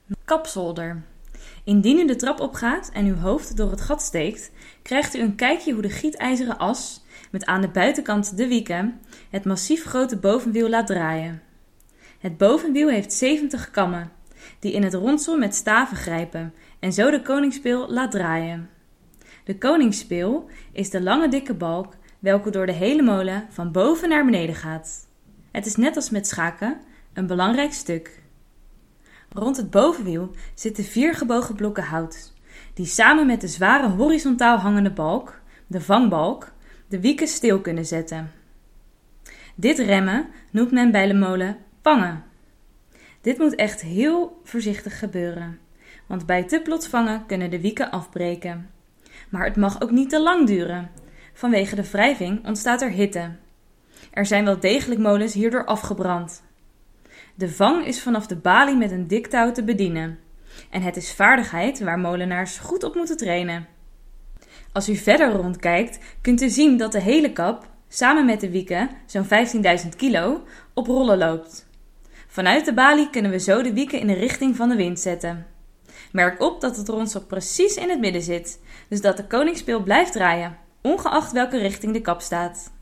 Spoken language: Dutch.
Kapzolder. Indien u de trap opgaat en uw hoofd door het gat steekt, krijgt u een kijkje hoe de gietijzeren as, met aan de buitenkant de wieken, het massief grote bovenwiel laat draaien. Het bovenwiel heeft 70 kammen, die in het rondsel met staven grijpen en zo de koningsspil laat draaien. De koningsspil is de lange dikke balk welke door de hele molen van boven naar beneden gaat. Het is net als met schaken een belangrijk stuk. Rond het bovenwiel zitten 4 gebogen blokken hout, die samen met de zware horizontaal hangende balk, de vangbalk, de wieken stil kunnen zetten. Dit remmen noemt men bij de molen vangen. Dit moet echt heel voorzichtig gebeuren, want bij te plots vangen kunnen de wieken afbreken. Maar het mag ook niet te lang duren. Vanwege de wrijving ontstaat er hitte. Er zijn wel degelijk molens hierdoor afgebrand. De vang is vanaf de balie met een dik touw te bedienen. En het is vaardigheid waar molenaars goed op moeten trainen. Als u verder rondkijkt, kunt u zien dat de hele kap, samen met de wieken, zo'n 15.000 kilo, op rollen loopt. Vanuit de balie kunnen we zo de wieken in de richting van de wind zetten. Merk op dat het rondsel precies in het midden zit, dus dat de koningsspil blijft draaien, ongeacht welke richting de kap staat.